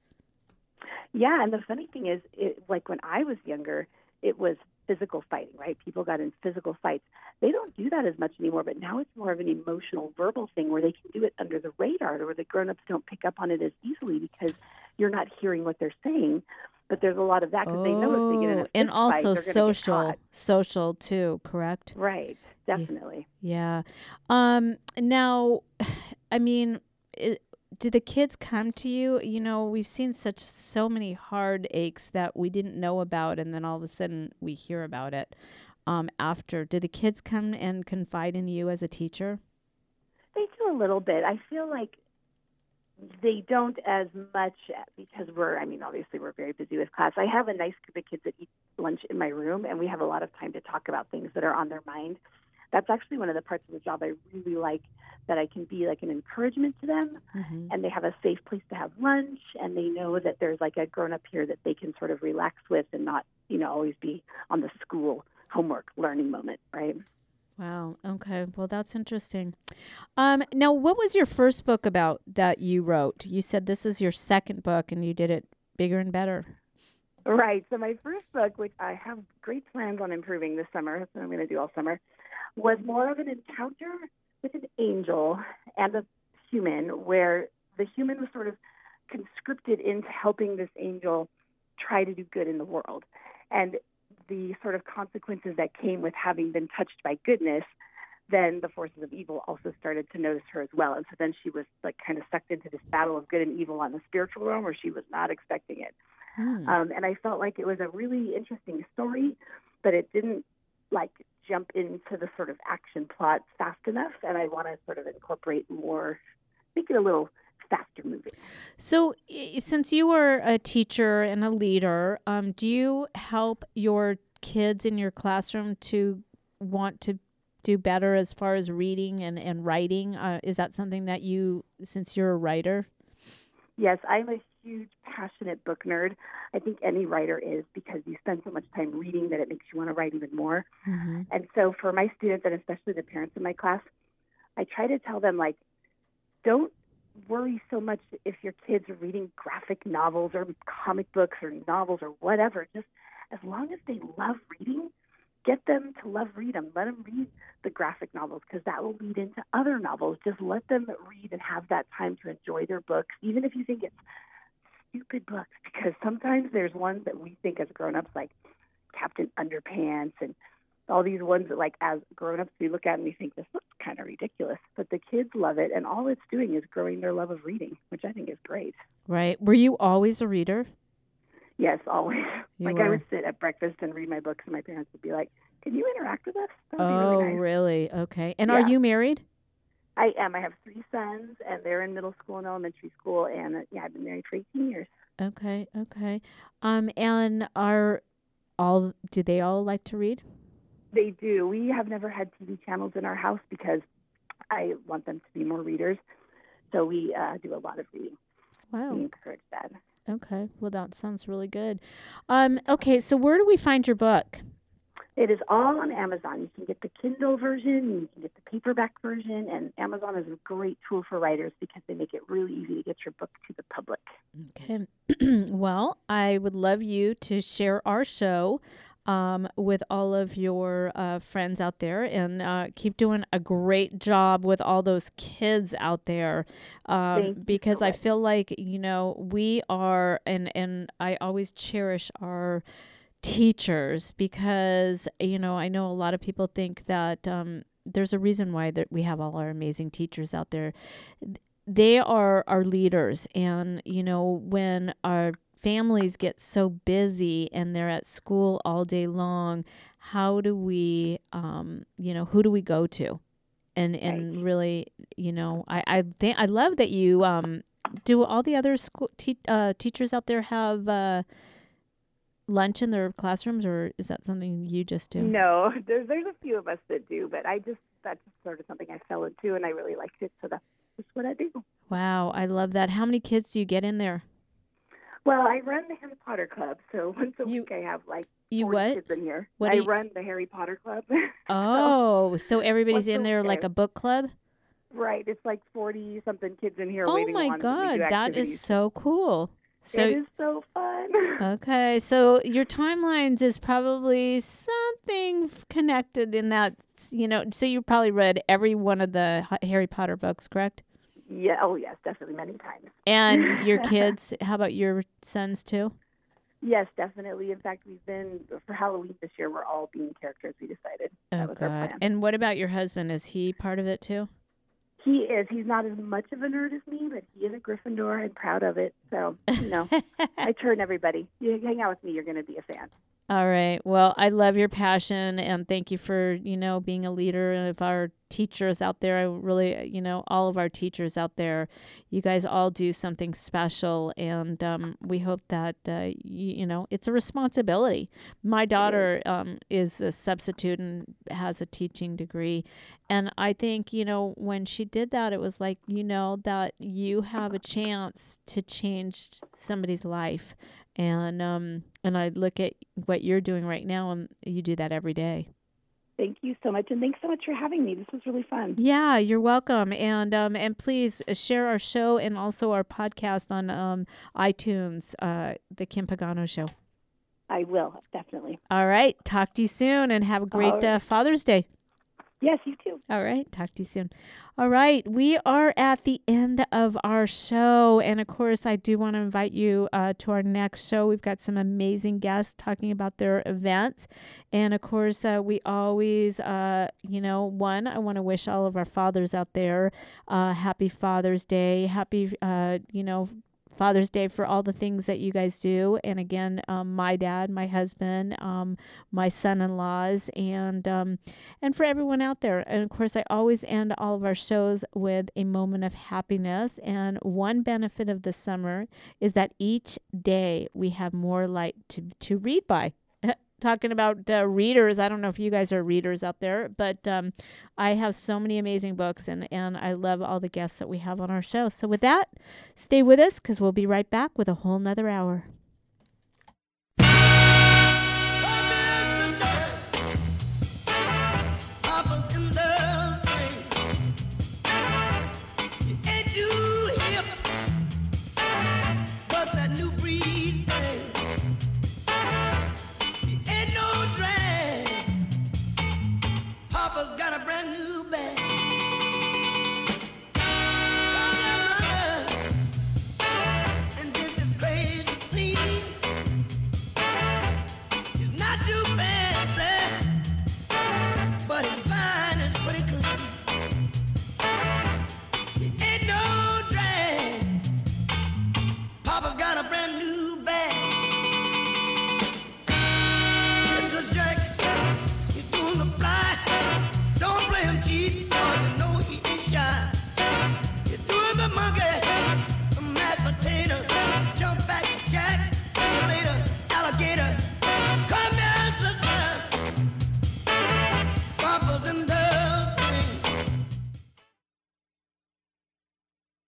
L: Yeah. And the funny thing is, when I was younger, it was physical fighting, right? People got in physical fights. They don't do that as much anymore, but now it's more of an emotional, verbal thing where they can do it under the radar, where the grown-ups don't pick up on it as easily because you're not hearing what they're saying. But there's a lot of that because they know if they get in a fist
E: and also
L: fight,
E: social too, correct?
L: Right, definitely.
E: Yeah. Now, I mean, do the kids come to you? We've seen so many heartaches that we didn't know about, and then all of a sudden we hear about it after. Do the kids come and confide in you as a teacher?
L: They do a little bit. I feel like they don't as much because obviously we're very busy with class. I have a nice group of kids that lunch in my room, and we have a lot of time to talk about things that are on their mind. That's actually one of the parts of the job I really like, that I can be like an encouragement to them, and they have a safe place to have lunch, and they know that there's like a grown-up here that they can sort of relax with and not, always be on the school homework learning moment, right?
E: Wow. Okay. Well, that's interesting. Now, what was your first book about that you wrote? You said this is your second book, and you did it bigger and better.
L: Right. So my first book, which I have great plans on improving this summer, that's what I'm going to do all summer, was more of an encounter with an angel and a human, where the human was sort of conscripted into helping this angel try to do good in the world. And the sort of consequences that came with having been touched by goodness, then the forces of evil also started to notice her as well. And so then she was like kind of sucked into this battle of good and evil on the spiritual realm where she was not expecting it. And I felt like it was a really interesting story, but it didn't like jump into the sort of action plot fast enough. And I want to sort of incorporate more, make it a little faster moving.
E: So since you were a teacher and a leader, do you help your kids in your classroom to want to do better as far as reading and writing? Is that something that you, since you're a writer?
L: Yes, I'm a huge, passionate book nerd. I think any writer is, because you spend so much time reading that it makes you want to write even more. And so for my students, and especially the parents in my class, I try to tell them, like, don't worry so much if your kids are reading graphic novels or comic books or novels or whatever. Just as long as they love reading, get them to love read them. Let them read the graphic novels, because that will lead into other novels. Just let them read and have that time to enjoy their books, even if you think it's stupid books, because sometimes there's ones that we think as grown-ups, like Captain Underpants and all these ones that, like, as grown-ups, we look at and we think, this looks kind of ridiculous. But the kids love it, and all it's doing is growing their love of reading, which I think is great.
E: Right. Were you always a reader?
L: Yes, always.
E: You
L: I
E: were.
L: would sit at breakfast and read my books, and my parents would be like, can you interact with us? That would be
E: Oh,
L: really nice.
E: really? Okay. And
L: Yeah.
E: are you married?
L: I am. I have 3 sons, and they're in middle school and elementary school, and I've been married for 18 years.
E: Okay. And do they all like to read?
L: They do. We have never had TV channels in our house because I want them to be more readers. So we do a lot of reading.
E: Wow.
L: We encourage that.
E: Okay. Well, that sounds really good. Okay. So where do we find your book?
L: It is all on Amazon. You can get the Kindle version, you can get the paperback version, and Amazon is a great tool for writers because they make it really easy to get your book to the public.
E: Okay. Well, I would love you to share our show with all of your friends out there, and keep doing a great job with all those kids out there, because I feel like, we are, and I always cherish our teachers, because, I know a lot of people think that there's a reason why that we have all our amazing teachers out there. They are our leaders, and, when our families get so busy and they're at school all day long, how do we, who do we go to? And really, I think I love that you do. All the other school teachers out there have lunch in their classrooms, or is that something you just do?
L: No, there's a few of us that do, but that's just sort of something I fell into, and I really liked it, so that's just what I do. Wow,
E: I love that. How many kids do you get in there?
L: Well, I run the Harry Potter Club, so once a week I have like 40 kids in here. I run the Harry Potter Club.
E: Oh, so everybody's in there like a book club?
L: Right, it's like 40-something kids in here waiting
E: on. Oh my God, that is so cool. So,
L: it is so fun.
E: Okay, so your timelines is probably something connected in that, so you probably read every one of the Harry Potter books, correct?
L: Yeah, oh yes, definitely, many times.
E: And your kids, how about your sons too?
L: Yes, definitely. In fact, we've been, for Halloween this year, we're all being characters, we decided. That was our plan.
E: And what about your husband? Is he part of it too?
L: He is. He's not as much of a nerd as me, but he is a Gryffindor and proud of it. So, I turn everybody. You hang out with me, you're going to be a fan.
E: All right. Well, I love your passion, and thank you for, being a leader of our teachers out there. I really, all of our teachers out there, you guys all do something special, and we hope that, it's a responsibility. My daughter is a substitute and has a teaching degree, and I think, when she did that, it was like, that you have a chance to change somebody's life. And I look at what you're doing right now, and you do that every day.
L: Thank you so much, and thanks so much for having me. This was really fun.
E: Yeah, you're welcome. And please share our show and also our podcast on iTunes, The Kim Pagano Show.
L: I will, definitely.
E: All right. Talk to you soon, and have a great Father's Day.
L: Yes, you too.
E: All right. Talk to you soon. All right. We are at the end of our show. And, of course, I do want to invite you to our next show. We've got some amazing guests talking about their events. And, of course, we always, I want to wish all of our fathers out there happy Father's Day. Happy, Father's Day for all the things that you guys do. And again, my dad, my husband, my son-in-laws, and for everyone out there. And of course, I always end all of our shows with a moment of happiness. And one benefit of the summer is that each day we have more light to read by. Talking about readers, I don't know if you guys are readers out there, but I have so many amazing books, and I love all the guests that we have on our show. So with that, stay with us, because we'll be right back with a whole nother hour.
J: Got a brand new bag. And did this crazy scene. It's not too fancy, but it's fine and pretty clean. It ain't no drag. Papa's got a brand new bag. It's a jacket. He's doing the fly. Don't play him cheap, cause you know he ain't shy. You're doing the monkey, the mashed potatoes, jump back, jack, see you later, alligator.